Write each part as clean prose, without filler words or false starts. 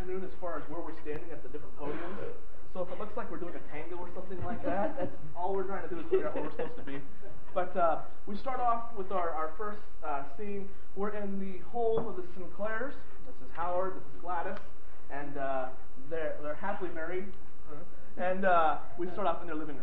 afternoon as far as where we're standing at the different podiums. So if it looks like we're doing a tango or something like that, that's all we're trying to do is figure out where we're supposed to be. But we start off with our first scene. We're in the home of the Sinclairs. This is Howard, this is Gladys, and they're happily married. And we start off in their living room.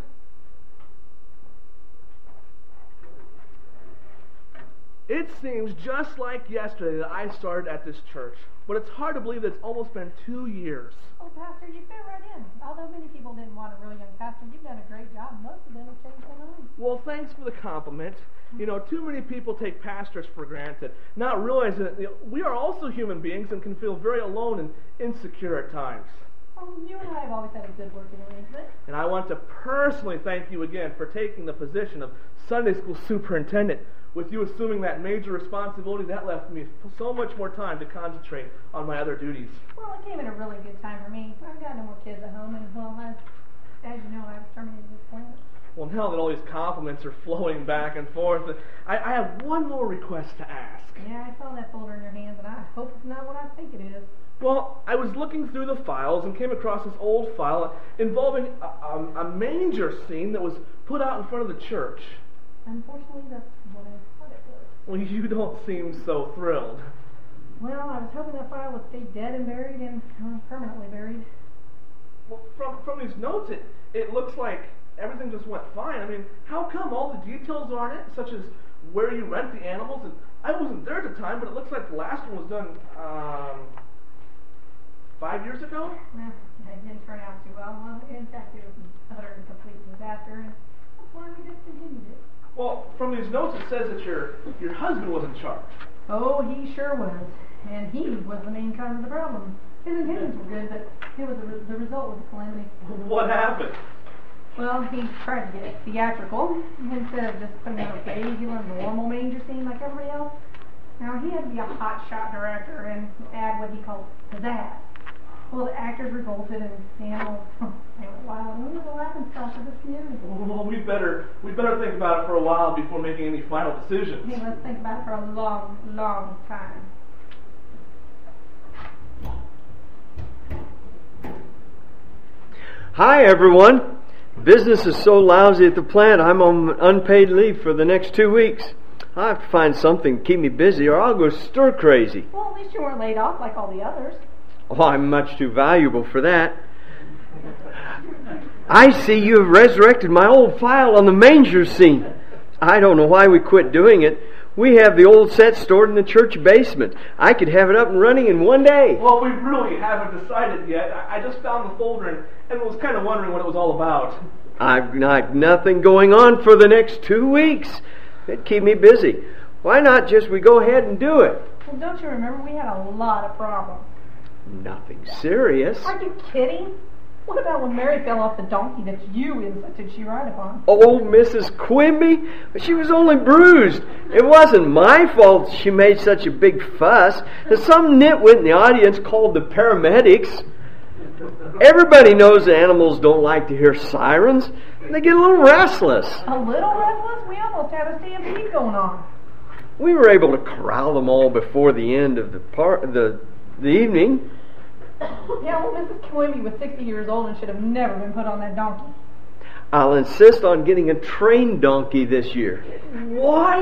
It seems just like yesterday that I started at this church, but it's hard to believe that it's almost been 2 years. Oh, Pastor, you fit right in. Although many people didn't want a really young pastor, you've done a great job. Most of them have changed their minds. Well, thanks for the compliment. You know, too many people take pastors for granted, not realizing that we are also human beings and can feel very alone and insecure at times. Oh, you and I have always had a good working arrangement. And I want to personally thank you again for taking the position of Sunday school superintendent. With you assuming that major responsibility, that left me so much more time to concentrate on my other duties. Well, it came at a really good time for me. I've got no more kids at home, and well, as you know, I was terminated this plant. Well, now that all these compliments are flowing back and forth, I have one more request to ask. Yeah, I saw that folder in your hands, and I hope it's not what I think it is. Well, I was looking through the files and came across this old file involving a manger scene that was put out in front of the church. Unfortunately, that's what I thought it was. Well, you don't seem so thrilled. Well, I was hoping that file would stay dead and buried and permanently buried. Well, from these notes, it looks like everything just went fine. I mean, how come all the details are in it, such as where you rent the animals? And I wasn't there at the time, but it looks like the last one was done 5 years ago? Well, it didn't turn out too well. In fact, it was an utter and complete disaster, and that's why we discontinued it. Well, from these notes it says that your husband was in charge. Oh, he sure was. And he was the main cause of the problem. His intentions were good, but it was the result was a calamity. What happened? Well, he tried to get theatrical. Instead of just putting out a regular, normal manger scene like everybody else. Now, he had to be a hot-shot director and add what he called pizzazz. Well, the actors revolted and the animals, they went wild. And we were the laughing stock of this community. Well, we better think about it for a while before making any final decisions. Hey, let's think about it for a long, long time. Hi, everyone. Business is so lousy at the plant, I'm on unpaid leave for the next 2 weeks. I have to find something to keep me busy or I'll go stir crazy. Well, at least you weren't laid off like all the others. Oh, I'm much too valuable for that. I see you have resurrected my old file on the manger scene. I don't know why we quit doing it. We have the old set stored in the church basement. I could have it up and running in 1 day. Well, we really haven't decided yet. I just found the folder and was kind of wondering what it was all about. I've got nothing going on for the next 2 weeks. It'd keep me busy. Why not just we go ahead and do it? Well, don't you remember we had a lot of problems? Nothing serious. Are you kidding? What about when Mary fell off the donkey that you insisted she ride upon? Oh, Mrs. Quimby, she was only bruised. It wasn't my fault she made such a big fuss. And some nitwit in the audience called the paramedics. Everybody knows the animals don't like to hear sirens. They get a little restless. A little restless? We almost had a stampede going on. We were able to corral them all before the end of the evening. Yeah, well, Mrs. Quimby was 60 years old and should have never been put on that donkey. I'll insist on getting a trained donkey this year. Why?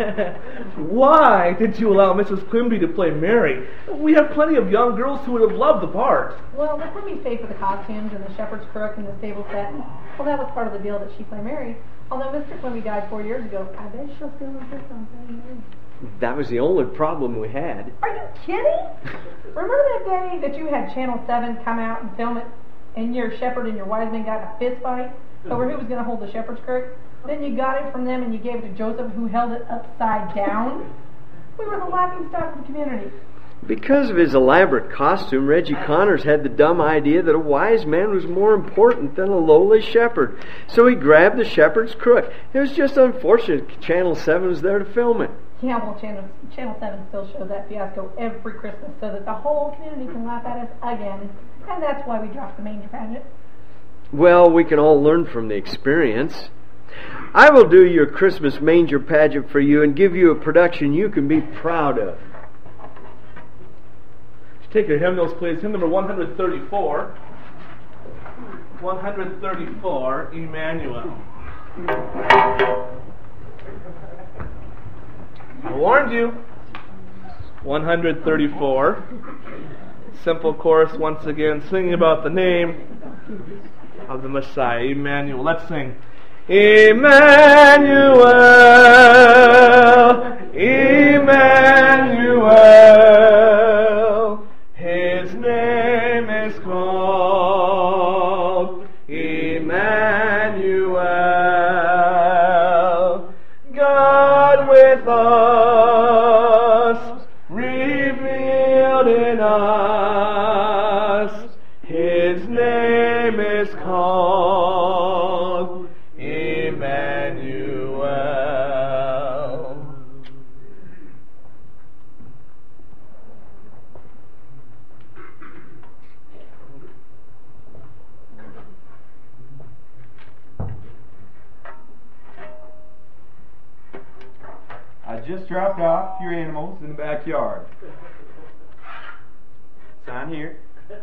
Why did you allow Mrs. Quimby to play Mary? We have plenty of young girls who would have loved the part. Well, the Quimbys paid for the costumes and the shepherd's crook and the stable set. Well, that was part of the deal that she play Mary. Although Mr. Quimby died 4 years ago, I bet she'll still insist on playing Mary. That was the only problem we had. Are you kidding? Remember that day that you had Channel 7 come out and film it, and your shepherd and your wise men got in a fist fight over who was going to hold the shepherd's crook? Then you got it from them and you gave it to Joseph, who held it upside down. We were the laughing stock of the community. Because of his elaborate costume, Reggie Connors had the dumb idea that a wise man was more important than a lowly shepherd. So he grabbed the shepherd's crook. It was just unfortunate Channel 7 was there to film it. Yeah, well, Channel 7 still shows that fiasco every Christmas so that the whole community can laugh at us again. And that's why we dropped the manger pageant. Well, we can all learn from the experience. I will do your Christmas manger pageant for you and give you a production you can be proud of. Take your hymnals, please. Hymn number 134. 134, Emmanuel. I warned you. 134. Simple chorus once again, singing about the name of the Messiah, Emmanuel. Let's sing. Emmanuel, Emmanuel, His name is called Emmanuel, God with us, revealed in us, His name is called Emmanuel. I just dropped off your animals in the backyard. Sign here.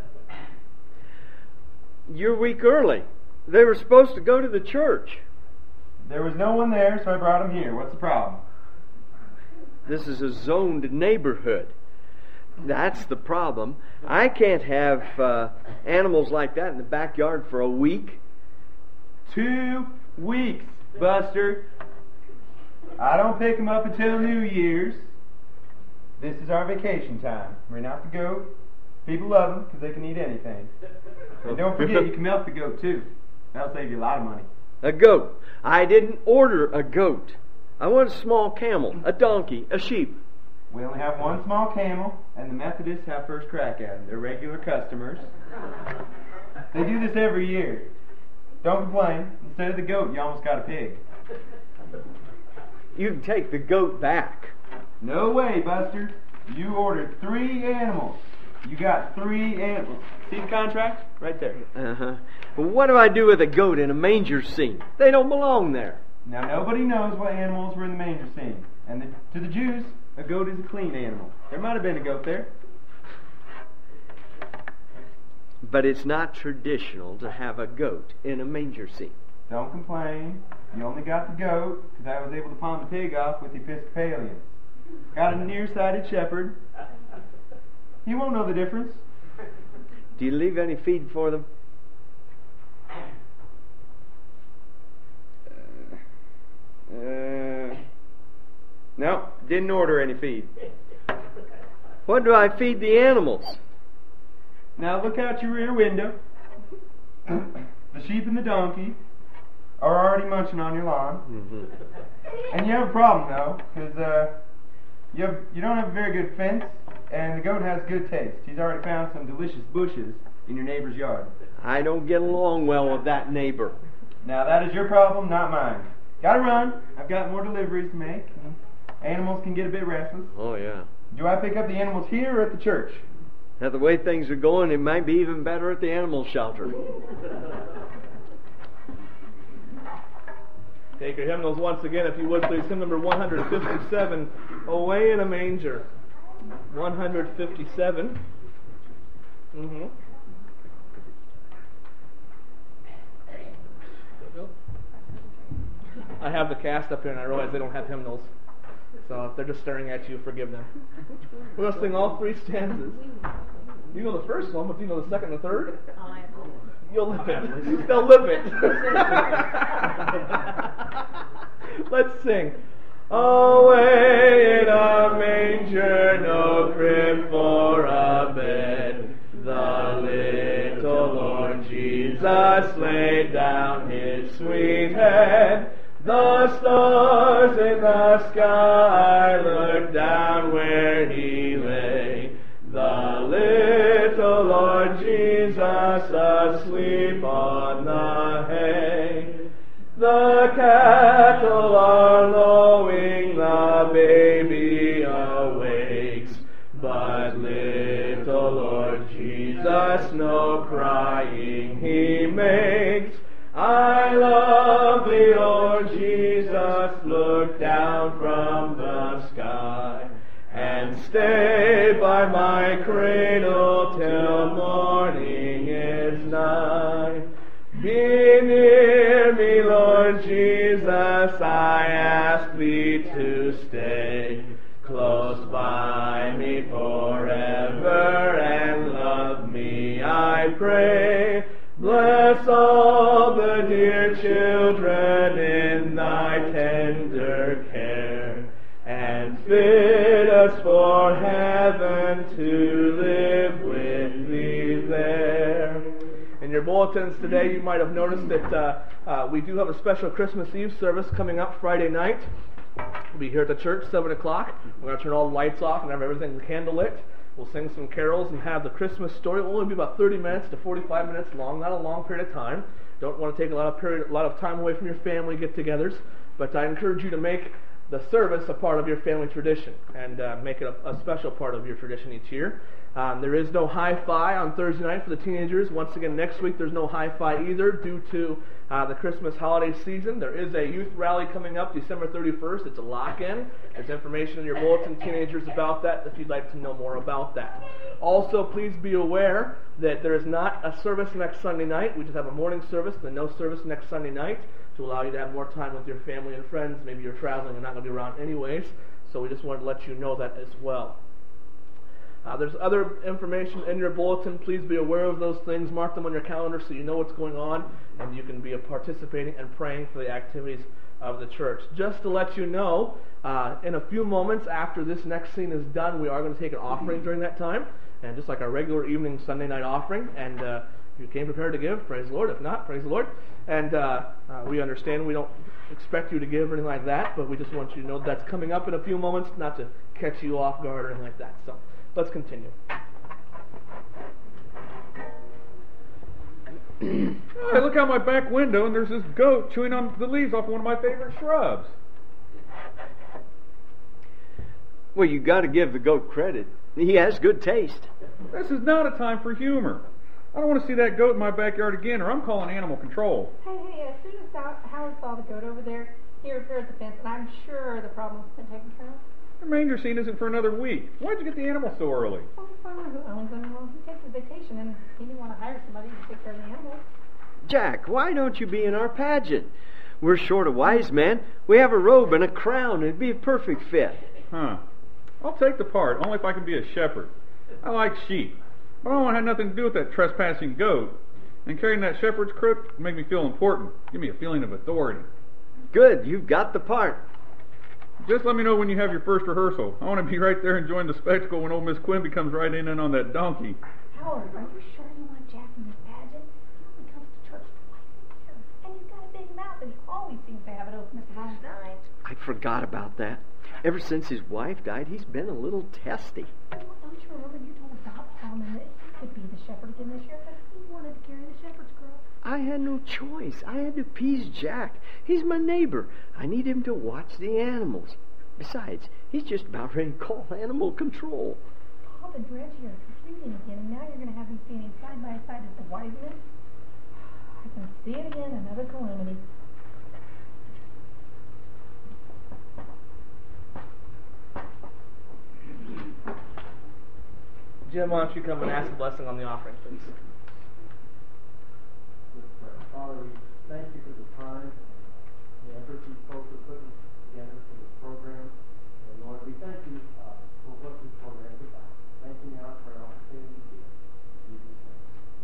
You're a week early. They were supposed to go to the church. There was no one there, so I brought them here. What's the problem? This is a zoned neighborhood. That's the problem. I can't have animals like that in the backyard for a week. 2 weeks, Buster. I don't pick them up until New Year's. This is our vacation time. Bring out the goat. People love them because they can eat anything. And don't forget, you can milk the goat too. That'll save you a lot of money. A goat. I didn't order a goat. I want a small camel, a donkey, a sheep. We only have one small camel, and the Methodists have first crack at them. They're regular customers. They do this every year. Don't complain. Instead of the goat, you almost got a pig. You can take the goat back. No way, Buster. You ordered 3 animals. You got 3 animals. See the contract? Right there. Uh-huh. Well, what do I do with a goat in a manger scene? They don't belong there. Now, nobody knows what animals were in the manger scene. And to the Jews, a goat is a clean animal. There might have been a goat there. But it's not traditional to have a goat in a manger scene. Don't complain. You only got the goat because I was able to pawn the pig off with the Episcopalians. Got a nearsighted shepherd. He won't know the difference. Do you leave any feed for them? No, didn't order any feed. What do I feed the animals? Now look out your rear window. The sheep and the donkey are already munching on your lawn. Mm-hmm. And you have a problem though, because you don't have a very good fence, and the goat has good taste. He's already found some delicious bushes in your neighbor's yard. I don't get along well with that neighbor. Now that is your problem, not mine. Gotta run. I've got more deliveries to make. Animals can get a bit restless. Oh, yeah. Do I pick up the animals here or at the church? Now, the way things are going, it might be even better at the animal shelter. Take your hymnals once again, if you would, please. Hymn number 157, Away in a Manger. 157. Mm-hmm. I have the cast up here, and I realize they don't have hymnals. So if they're just staring at you, forgive them. We're going to sing all 3 stanzas. You know the first one, but do you know the second and the third? You'll lip it. They'll lip it. Let's sing. Away in a manger, no crib for a bed, the little Lord Jesus laid down His sweet head. The stars in the sky looked down where He lay. The little Lord Jesus asleep on the hay. The cattle are lowing, the baby awakes, but little Lord Jesus no crying He makes. I love Thee, Lord Jesus, look down from the sky and stay by my cradle stay close by me forever and love me, I pray. Bless all the dear children in thy tender care, and fit us for heaven to live with thee there. In your bulletins today, you might have noticed that we do have a special Christmas Eve service coming up Friday night. We'll be here at the church, 7 o'clock. We're going to turn all the lights off and have everything candlelit. We'll sing some carols and have the Christmas story. It will only be about 30 minutes to 45 minutes long, not a long period of time. Don't want to take a lot of time away from your family get-togethers, but I encourage you to make the service a part of your family tradition and make it a special part of your tradition each year. There is no hi-fi on Thursday night for the teenagers. Once again, next week there's no hi-fi either due to the Christmas holiday season. There is a youth rally coming up December 31st. It's a lock-in. There's information in your bulletin, teenagers, about that if you'd like to know more about that. Also, please be aware that there is not a service next Sunday night. We just have a morning service and no service next Sunday night to allow you to have more time with your family and friends. Maybe you're traveling and not going to be around anyways, so we just wanted to let you know that as well. There's other information in your bulletin. Please be aware of those things. Mark them on your calendar so you know what's going on and you can be participating and praying for the activities of the church. Just to let you know, in a few moments after this next scene is done, we are going to take an offering during that time, and just like our regular evening Sunday night offering. And if you came prepared to give, praise the Lord. If not, praise the Lord. And we understand we don't expect you to give or anything like that, but we just want you to know that's coming up in a few moments, not to catch you off guard or anything like that. So let's continue. Hey, look out my back window, and there's this goat chewing on the leaves off one of my favorite shrubs. Well, you got to give the goat credit. He has good taste. This is not a time for humor. I don't want to see that goat in my backyard again, or I'm calling animal control. Hey, as soon as Howard saw the goat over there, he repaired the fence, and I'm sure the problem's been taken care of. The manger scene isn't for another week. Why'd you get the animal so early? Well, the farmer who owns them, well, he takes his vacation, and he didn't want to hire somebody to take care of the animals. Jack, why don't you be in our pageant? We're short a wise man. We have a robe and a crown. It'd be a perfect fit. Huh. I'll take the part, only if I can be a shepherd. I like sheep, but I don't want to have nothing to do with that trespassing goat. And carrying that shepherd's crook would make me feel important. Give me a feeling of authority. Good, you've got the part. Just let me know when you have your first rehearsal. I want to be right there enjoying the spectacle when old Miss Quimby comes riding in on that donkey. Howard, are you sure you want Jack in this pageant? He only comes to church twice a year. And he's got a big mouth, and he always seems to have it open at the wrong time. I forgot about that. Ever since his wife died, he's been a little testy. Well, don't you remember you told Doc Hallman that he could be the shepherd again this year because he wanted to carry the shepherd's crook? I had no choice. I had to appease Jack. He's my neighbor. I need him to watch the animals. Besides, he's just about ready to call animal control. Bob and Reggie are confusing again, and now you're going to have them standing side by side as the wise men. I can see it again, another calamity. Jim, why don't you come and ask a blessing on the offering, please? Father, we thank you for the time and the effort these folks are putting together for this program. And Lord, we thank you for what this program is about. Thank you now for an opportunity to give. In Jesus' name.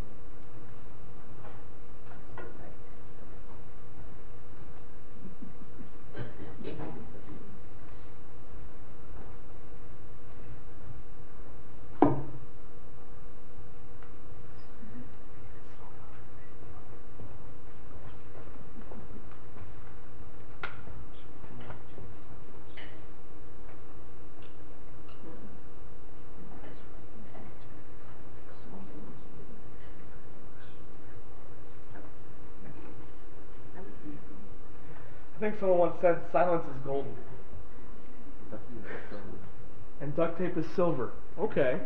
I think someone once said silence is golden. And duct tape is silver. Okay.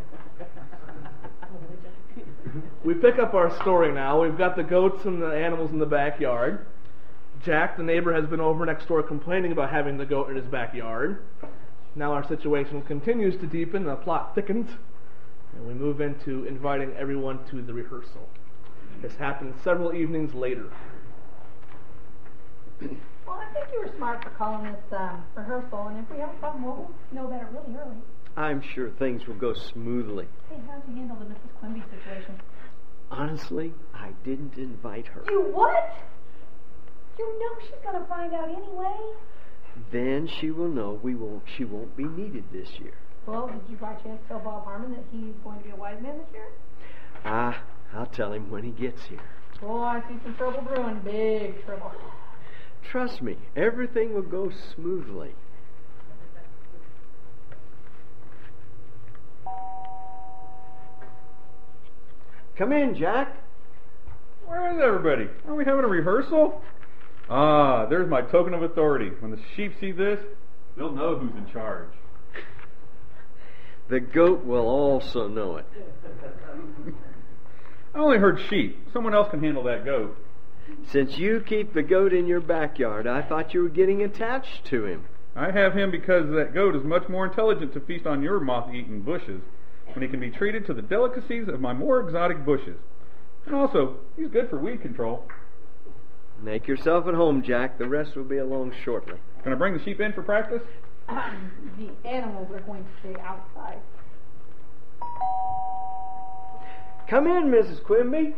We pick up our story now. We've got the goats and the animals in the backyard. Jack, the neighbor, has been over next door complaining about having the goat in his backyard. Now our situation continues to deepen, the plot thickens, and we move into inviting everyone to the rehearsal. This happens several evenings later. Well, Well, I think you were smart for calling this rehearsal, and if we have a problem, we'll know about it really early. I'm sure things will go smoothly. Hey, how'd you handle the Mrs. Quimby situation? Honestly, I didn't invite her. You what? You know she's going to find out anyway. Then she will know she won't be needed this year. Well, did you by chance tell Bob Harmon that he's going to be a wise man this year? I'll tell him when he gets here. Oh, I see some trouble brewing. Big trouble. Trust me, everything will go smoothly. Come in, Jack. Where is everybody? Are we having a rehearsal? Ah, there's my token of authority. When the sheep see this, they'll know who's in charge. The goat will also know it. I only heard sheep. Someone else can handle that goat. Since you keep the goat in your backyard, I thought you were getting attached to him. I have him because that goat is much more intelligent to feast on your moth-eaten bushes when he can be treated to the delicacies of my more exotic bushes. And also, he's good for weed control. Make yourself at home, Jack. The rest will be along shortly. Can I bring the sheep in for practice? The animals are going to stay outside. Come in, Mrs. Quimby.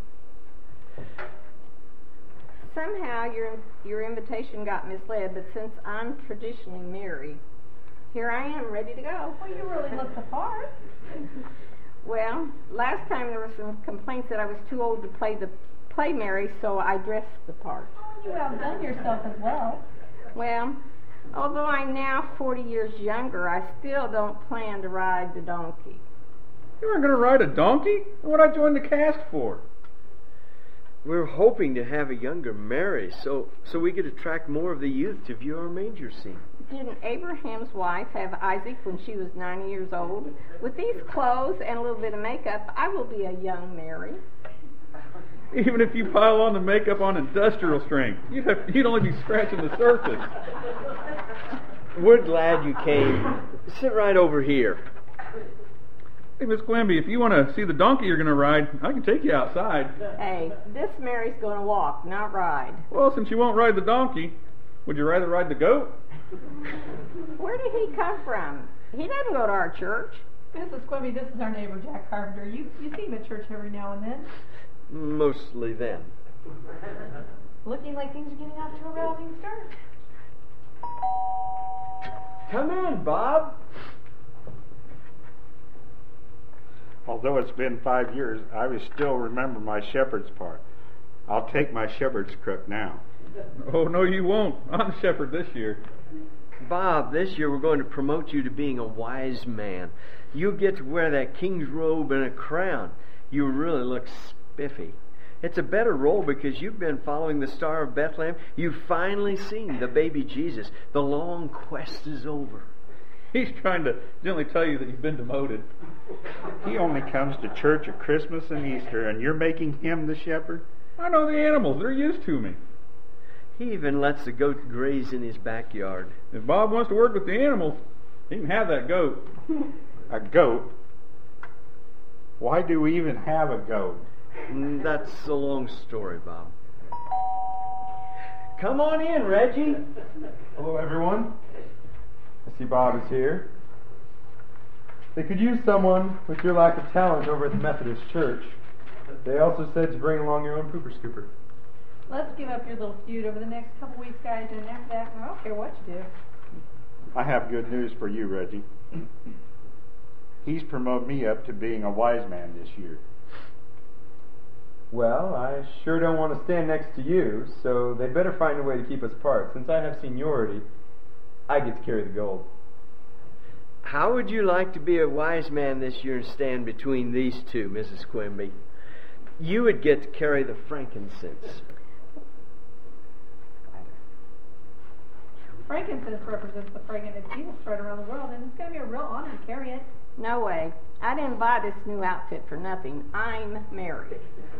Somehow your invitation got misled, but since I'm traditionally married, here I am, ready to go. Well, you really look the part. Well, last time there were some complaints that I was too old to play Mary, so I dressed the part. You outdone yourself as well. Well, although I'm now 40 years younger, I still don't plan to ride the donkey. You aren't going to ride a donkey? What I joined the cast for? We're hoping to have a younger Mary, so we could attract more of the youth to view our manger scene. Didn't Abraham's wife have Isaac when she was 90 years old? With these clothes and a little bit of makeup, I will be a young Mary. Even if you pile on the makeup on industrial strength, you'd only be scratching the surface. We're glad you came. Sit right over here. Hey, Miss Quimby, if you want to see the donkey you're going to ride, I can take you outside. Hey, this Mary's going to walk, not ride. Well, since you won't ride the donkey, would you rather ride the goat? Where did he come from? He doesn't go to our church. Mrs. Quimby, this is our neighbor, Jack Carpenter. You see him at church every now and then. Mostly then. Looking like things are getting off to a rousing start. Come in, Bob. Although it's been 5 years, I still remember my shepherd's part. I'll take my shepherd's crook now. Oh, no, you won't. I'm the shepherd this year. Bob, this year we're going to promote you to being a wise man. You'll get to wear that king's robe and a crown. You really look spiffy. It's a better role because you've been following the Star of Bethlehem. You've finally seen the baby Jesus. The long quest is over. He's trying to gently tell you that you've been demoted. He only comes to church at Christmas and Easter, and you're making him the shepherd? I know the animals. They're used to me. He even lets the goat graze in his backyard. If Bob wants to work with the animals, he can have that goat. A goat? Why do we even have a goat? That's a long story, Bob. Come on in, Reggie. Hello, everyone. I see Bob is here. They could use someone with your lack of talent over at the Methodist Church. They also said to bring along your own pooper scooper. Let's give up your little feud over the next couple weeks, guys, and after that, I don't care what you do. I have good news for you, Reggie. He's promoted me up to being a wise man this year. Well, I sure don't want to stand next to you, so they'd better find a way to keep us apart. Since I have seniority, I get to carry the gold. How would you like to be a wise man this year and stand between these two, Mrs. Quimby? You would get to carry the frankincense. Frankincense represents the fragrance of Jesus spread around the world, and it's going to be a real honor to carry it. No way. I didn't buy this new outfit for nothing. I'm married.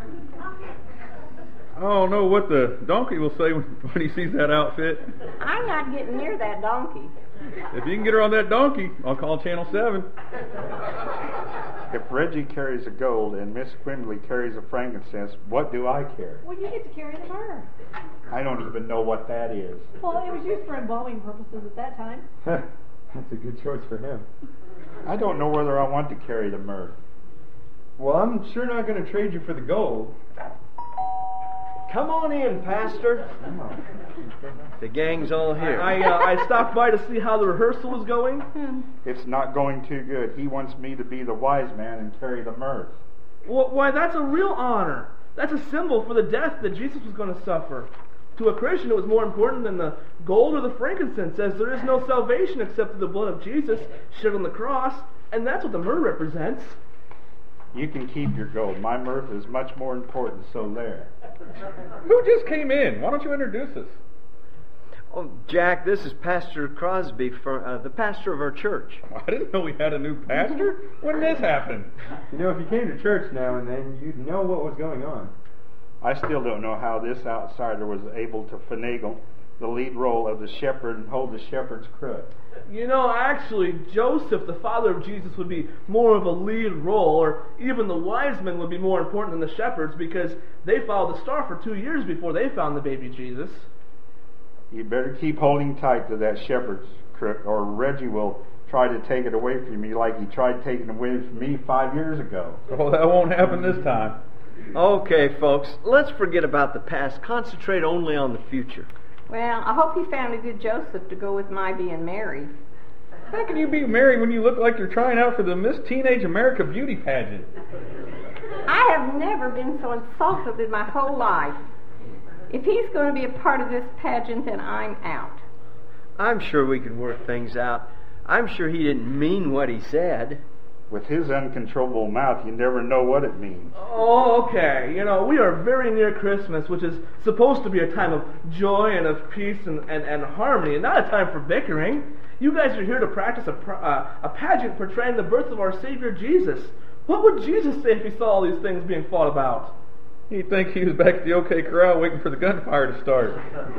I don't know what the donkey will say when he sees that outfit. I'm not getting near that donkey. If you can get her on that donkey, I'll call Channel 7. If Reggie carries the gold and Miss Quimbley carries the frankincense, what do I carry? Well, you get to carry the myrrh. I don't even know what that is. Well, it was used for embalming purposes at that time. That's a good choice for him. I don't know whether I want to carry the myrrh. Well, I'm sure not going to trade you for the gold. Come on in, Pastor. The gang's all here. I stopped by to see how the rehearsal was going. It's not going too good. He wants me to be the wise man and carry the myrrh. Why, that's a real honor. That's a symbol for the death that Jesus was going to suffer. To a Christian, it was more important than the gold or the frankincense, as there is no salvation except through the blood of Jesus shed on the cross, and that's what the myrrh represents. You can keep your gold. My myrrh is much more important, so there. Who just came in? Why don't you introduce us? Oh, Jack, this is Pastor Crosby, the pastor of our church. I didn't know we had a new pastor. When did this happen? You know, if you came to church now and then, you'd know what was going on. I still don't know how this outsider was able to finagle the lead role of the shepherd and hold the shepherd's crook. You know, actually, Joseph, the father of Jesus, would be more of a lead role, or even the wise men would be more important than the shepherds, because they followed the star for 2 years before they found the baby Jesus. You better keep holding tight to that shepherd's crook, or Reggie will try to take it away from you like he tried taking it away from me 5 years ago. Well, that won't happen this time. Okay, folks, let's forget about the past. Concentrate only on the future. Well, I hope you found a good Joseph to go with my being married. How can you be married when you look like you're trying out for the Miss Teenage America beauty pageant? I have never been so insulted in my whole life. If he's going to be a part of this pageant, then I'm out. I'm sure we can work things out. I'm sure he didn't mean what he said. With his uncontrollable mouth, you never know what it means. Oh, okay. You know, we are very near Christmas, which is supposed to be a time of joy and of peace and harmony, and not a time for bickering. You guys are here to practice a pageant portraying the birth of our Savior Jesus. What would Jesus say if he saw all these things being fought about? He'd think he was back at the OK Corral waiting for the gunfire to start.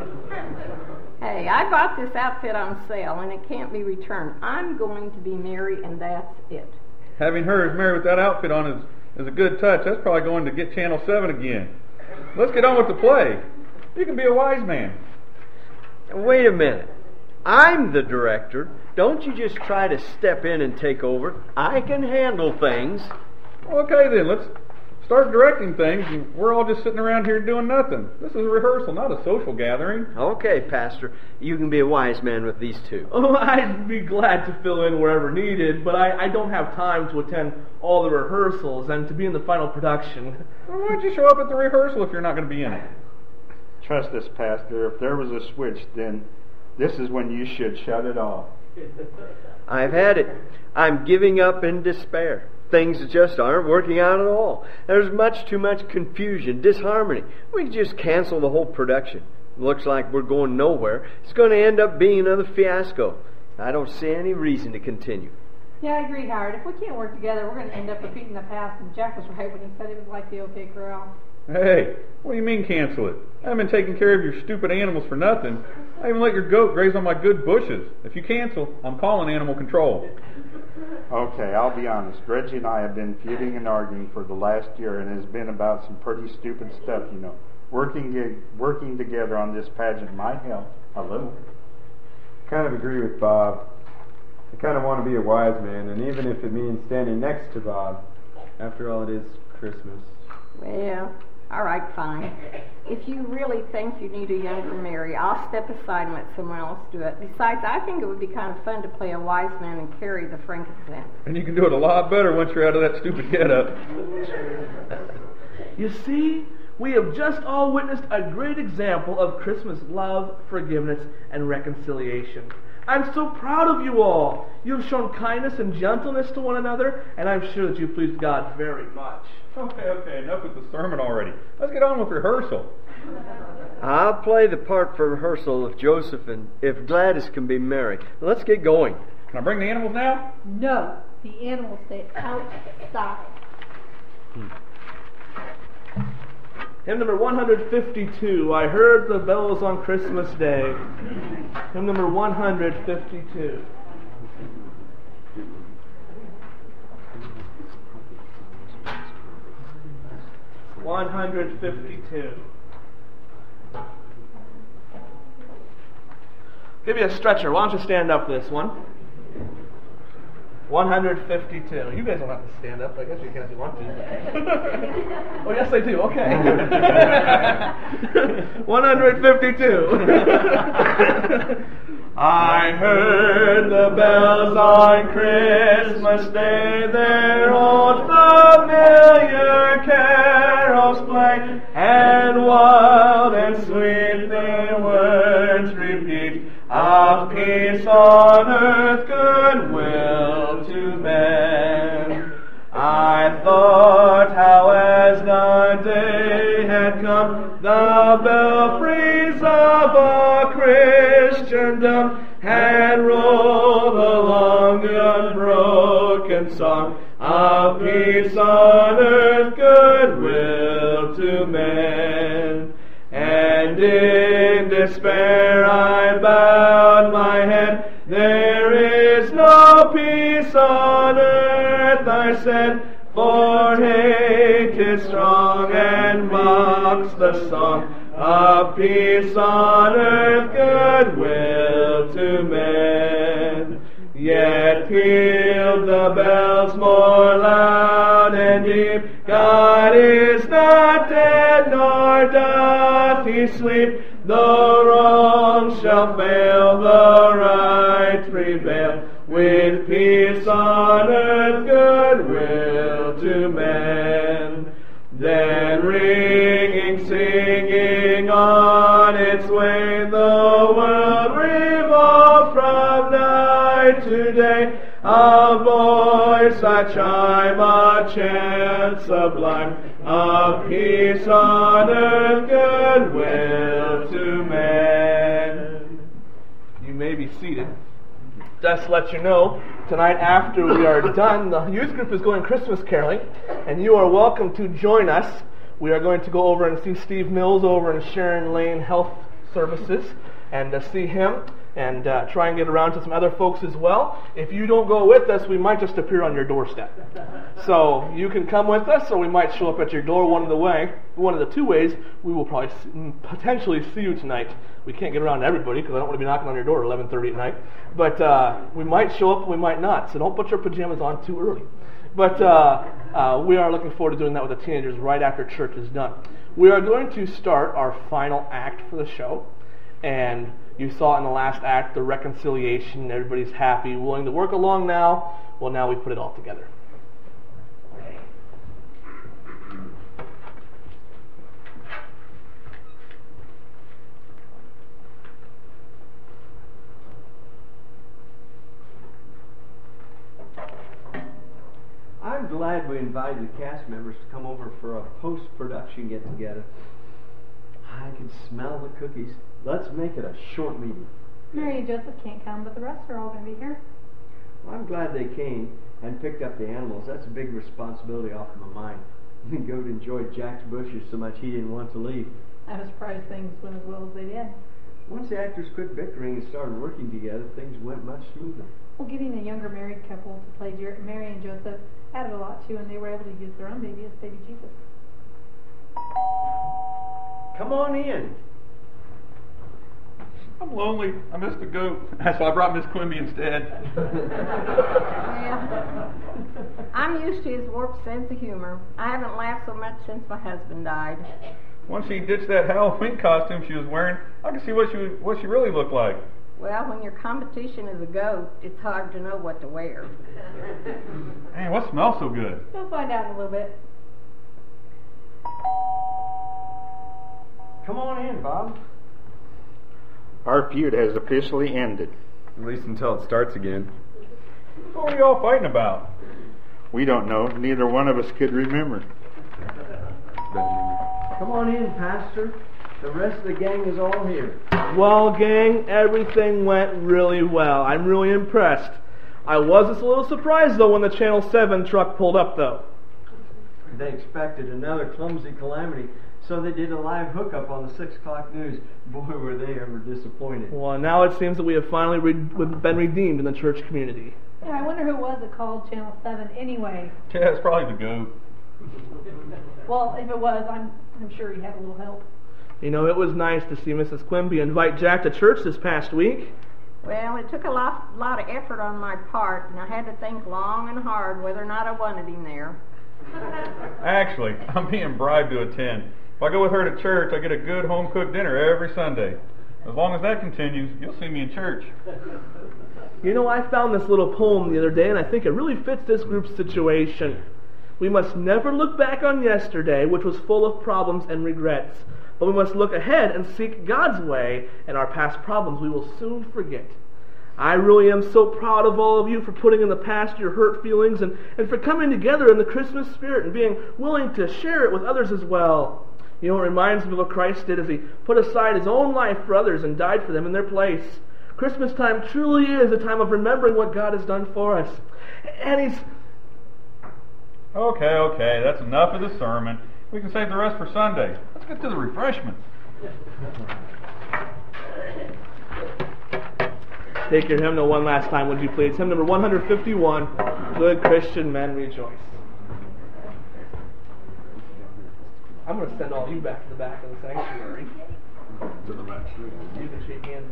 Hey, I bought this outfit on sale, and it can't be returned. I'm going to be Mary, and that's it. Having her as Mary with that outfit on is a good touch. That's probably going to get Channel 7 again. Let's get on with the play. You can be a wise man. Wait a minute. I'm the director. Don't you just try to step in and take over. I can handle things. Okay then, let's start directing things, and we're all just sitting around here doing nothing. This is a rehearsal, not a social gathering. Okay, Pastor. You can be a wise man with these two. Oh, I'd be glad to fill in wherever needed, but I don't have time to attend all the rehearsals and to be in the final production. Well, why don't you show up at the rehearsal if you're not going to be in it? Trust us, Pastor. If there was a switch, then this is when you should shut it off. I've had it. I'm giving up in despair. Things just aren't working out at all. There's much too much confusion, disharmony. We can just cancel the whole production. Looks like we're going nowhere. It's going to end up being another fiasco. I don't see any reason to continue. Yeah, I agree, Howard. If we can't work together, we're going to end up repeating the past, and Jack was right when he said it was like the OK Corral. Hey, what do you mean cancel it? I haven't been taking care of your stupid animals for nothing. I even let your goat graze on my good bushes. If you cancel, I'm calling animal control. Okay, I'll be honest. Reggie and I have been feuding and arguing for the last year, and it has been about some pretty stupid stuff, you know. Working together on this pageant might help a little. Kind of agree with Bob. I kind of want to be a wise man, and even if it means standing next to Bob, after all, it is Christmas. Well, all right, fine. If you really think you need a younger Mary, I'll step aside and let someone else do it. Besides, I think it would be kind of fun to play a wise man and carry the frankincense. And you can do it a lot better once you're out of that stupid get-up. You see, we have just all witnessed a great example of Christmas love, forgiveness, and reconciliation. I'm so proud of you all. You've shown kindness and gentleness to one another, and I'm sure that you pleased God very much. Okay, enough with the sermon already. Let's get on with rehearsal. I'll play the part for rehearsal of Joseph and if Gladys can be Mary. Let's get going. Can I bring the animals now? No, the animals stay outside. Hymn number 152, I Heard the Bells on Christmas Day. Hymn number 152. 152. Give you a stretcher. Why don't you stand up for this one? 152. You guys don't have to stand up. I guess you can if you want to. Oh, yes, I do. Okay. 152. I heard the bells on Christmas Day, their old familiar carols play, and wild and sweet the words repeat, of peace on earth, goodwill to men. I thought how as the day had come, the belfries of a Christendom had rolled along the unbroken song of peace on earth, goodwill to men. And in despair I bowed my head, there is no peace on earth, I said, for hate is strong and mocks the song of peace on earth, goodwill to men. Yet pealed the bells more loud and deep, God is not dead, nor doth he sleep. The wrong shall fail, the right prevail, with peace on earth, goodwill to men. Then ringing, singing on its way, the world revolved from night to day. A voice, a chime, a chant sublime, of peace on earth, goodwill to men. You may be seated. Just to let you know, tonight after we are done, the youth group is going Christmas caroling, and you are welcome to join us. We are going to go over and see Steve Mills over in Sharon Lane Health Services, and see him, and try and get around to some other folks as well. If you don't go with us, we might just appear on your doorstep. So you can come with us, or we might show up at your door. One of the two ways, we will probably potentially see you tonight. We can't get around to everybody because I don't want to be knocking on your door at 11:30 at night. But we might show up, we might not. So don't put your pajamas on too early. But we are looking forward to doing that with the teenagers right after church is done. We are going to start our final act for the show. And you saw in the last act the reconciliation. Everybody's happy, willing to work along now. Well, now we put it all together. I'm glad we invited the cast members to come over for a post-production get-together. I can smell the cookies. Let's make it a short meeting. Mary and Joseph can't come, but the rest are all going to be here. Well, I'm glad they came and picked up the animals. That's a big responsibility off of my mind. Goat enjoyed Jack's bushes so much he didn't want to leave. I was surprised things went as well as they did. Once the actors quit bickering and started working together, things went much smoother. Well, getting a younger married couple to play Mary and Joseph added a lot too, and they were able to use their own baby as baby Jesus. Come on in. I'm lonely. I missed the goat. That's why I brought Miss Quimby instead. Well, I'm used to his warped sense of humor. I haven't laughed so much since my husband died. Once she ditched that Halloween costume she was wearing, I could see what she really looked like. Well, when your competition is a goat, it's hard to know what to wear. Man, what smells so good? We'll find out in a little bit. Come on in, Bob. Our feud has officially ended. At least until it starts again. What were you all fighting about? We don't know. Neither one of us could remember. Come on in, Pastor. The rest of the gang is all here. Well, gang, everything went really well. I'm really impressed. I was just a little surprised, though, when the Channel 7 truck pulled up, though. They expected another clumsy calamity, so they did a live hookup on the 6 o'clock news. Boy, were they ever disappointed. Well, now it seems that we have finally been redeemed in the church community. Yeah, I wonder who it was that called Channel 7 anyway. Yeah, it's probably the goat. Well, if it was, I'm sure he had a little help. You know, it was nice to see Mrs. Quimby invite Jack to church this past week. Well, it took a lot of effort on my part, and I had to think long and hard whether or not I wanted him there. Actually, I'm being bribed to attend. If I go with her to church, I get a good home-cooked dinner every Sunday. As long as that continues, you'll see me in church. You know, I found this little poem the other day, and I think it really fits this group's situation. We must never look back on yesterday, which was full of problems and regrets. But we must look ahead and seek God's way, and our past problems we will soon forget. I really am so proud of all of you for putting in the past your hurt feelings and for coming together in the Christmas spirit and being willing to share it with others as well. You know, it reminds me of what Christ did as He put aside His own life for others and died for them in their place. Christmas time truly is a time of remembering what God has done for us. And He's... Okay, that's enough of the sermon. We can save the rest for Sunday. Let's get to the refreshments. Take your hymnal one last time, would you please? Hymn number 151, Good Christian Men Rejoice. I'm going to send all you back to the back of the sanctuary. To the back. You can shake hands.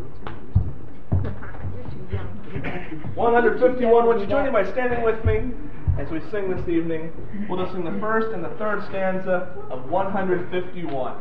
151, would you join me by standing with me as we sing this evening? We'll just sing the first and the third stanza of 151.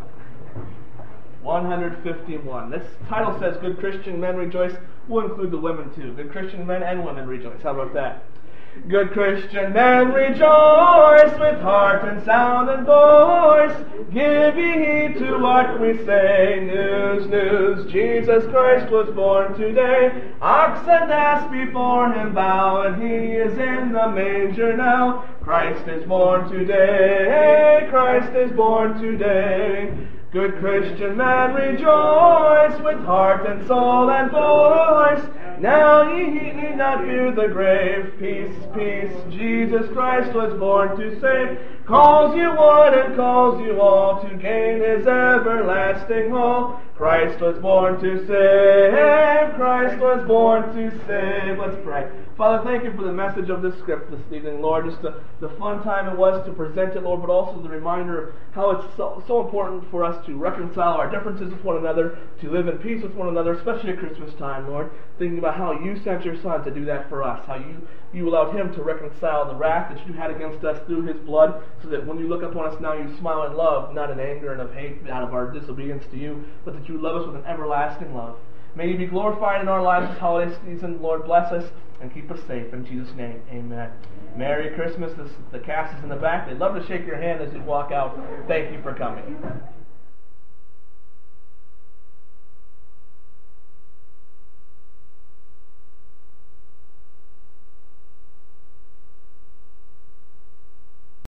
151. This title says, Good Christian Men Rejoice. We'll include the women too. Good Christian men and women rejoice. How about that? Good Christian men rejoice with heart and sound and voice. Give ye heed to what we say. News, news, Jesus Christ was born today. Ox and ass before Him bow, and He is in the manger now. Christ is born today. Christ is born today. Good Christian man, rejoice with heart and soul and voice. Now ye need not fear the grave. Peace, peace, Jesus Christ was born to save. Calls you one and calls you all to gain His everlasting hall. Christ was born to save. Christ was born to save. Let's pray. Father, thank You for the message of this script this evening, Lord. Just the fun time it was to present it, Lord, but also the reminder of how it's so important for us to reconcile our differences with one another, to live in peace with one another, especially at Christmas time, Lord. Thinking about how You sent Your Son to do that for us, how you allowed Him to reconcile the wrath that You had against us through His blood, so that when You look upon us now, You smile in love, not in anger and of hate out of our disobedience to You, but that You love us with an everlasting love. May You be glorified in our lives this holiday season. Lord, bless us and keep us safe. In Jesus' name, amen. Merry Christmas. The cast is in the back. They'd love to shake your hand as you walk out. Thank you for coming.